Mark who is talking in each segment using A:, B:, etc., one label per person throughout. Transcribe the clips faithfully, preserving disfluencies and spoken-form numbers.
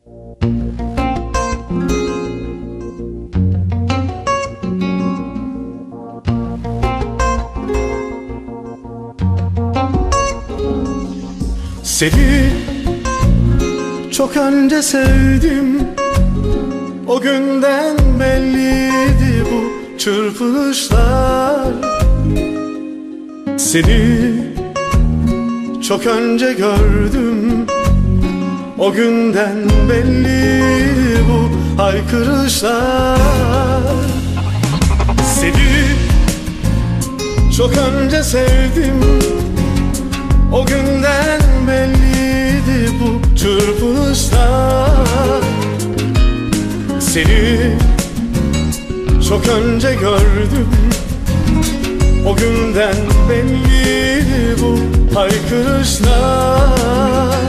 A: Seni çok önce sevdim, o günden belliydi bu çırpınışlar. Seni çok önce gördüm, o günden belliydi bu haykırışlar. Seni çok önce sevdim, o günden belliydi bu çırpınışlar. Seni çok önce gördüm, o günden belliydi bu haykırışlar.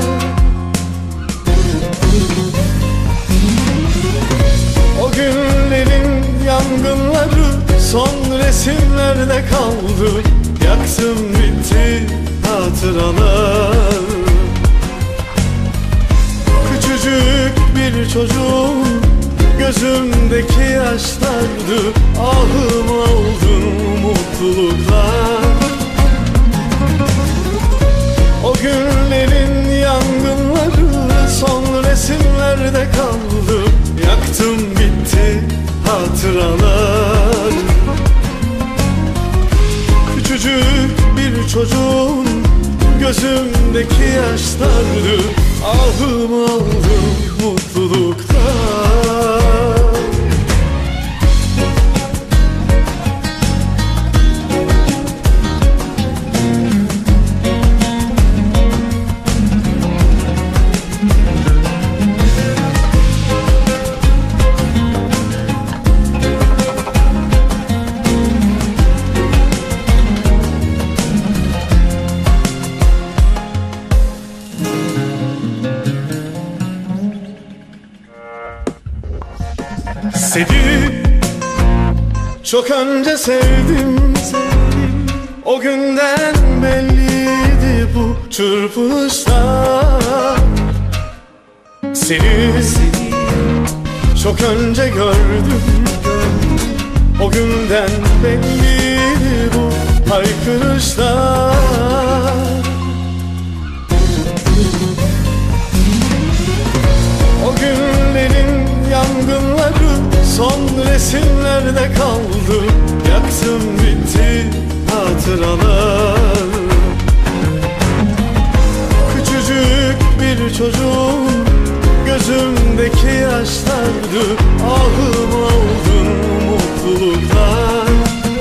A: O günlerin yangınları son resimlerde kaldı. Yaktım bitti hatıralar. Küçücük bir çocuğum, gözümdeki yaşlardı. Ahım oldu mutluluklar. O günlerin yangınları son resimlerde kaldı. Yaktım bitti hatıralar. Küçücük bir çocuğun gözümdeki yaşlardı. Ahım aldım mutluluktan. Seni çok önce sevdim, sevdim. O günden belliydi bu çırpınışlar. Seni, seni çok önce gördüm, o günden belliydi bu haykırışlar. O günlerin yangınları son resimlerde kaldı. Yaktım bitti hatıralar. Küçücük bir çocuğum, gözümdeki yaşlardı. Ahım oldun mutluluklar.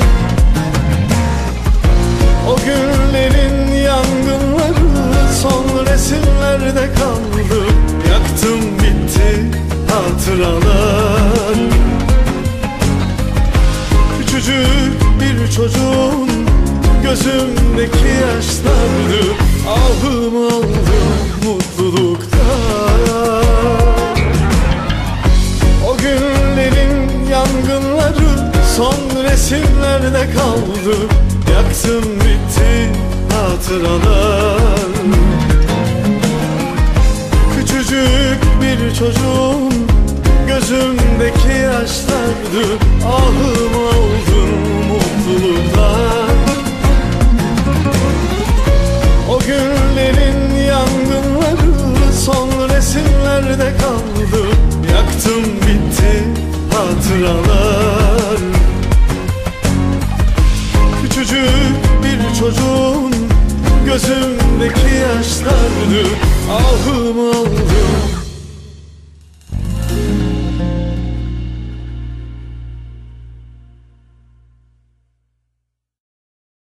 A: O günlerin yangınları son resimlerde kaldı. Yaktım bitti hatıralar. Küçücük bir çocuğun gözümdeki yaşlardı. Ahım oldu mutluluktan. O günlerin yangınları son resimlerde kaldı. Yaktım bitti hatıralar. Küçücük bir çocuğun gözümdeki yaşlardı. Ahım oldun mutluluklar. O günlerin yangınları son resimlerde kaldı. Yaktım bitti hatıralar. Küçücük bir çocuğun gözümdeki yaşlardı. Ahım oldun